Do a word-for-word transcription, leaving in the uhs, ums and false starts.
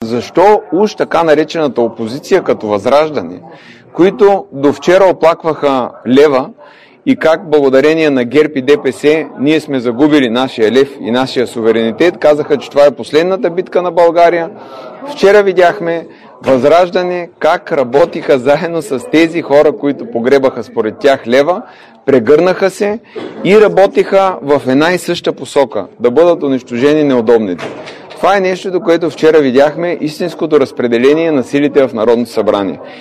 защо уж така наречената опозиция като Възраждане, които до вчера оплакваха лева и как благодарение на ГЕРБ и ДПС ние сме загубили нашия лев и нашия суверенитет, казаха, че това е последната битка на България. Вчера видяхме Възраждане как работиха заедно с тези хора, които погребаха според тях лева, прегърнаха се и работиха в една и съща посока – да бъдат унищожени неудобните. Това е нещо, до което вчера видяхме истинското разпределение на силите в Народното събрание.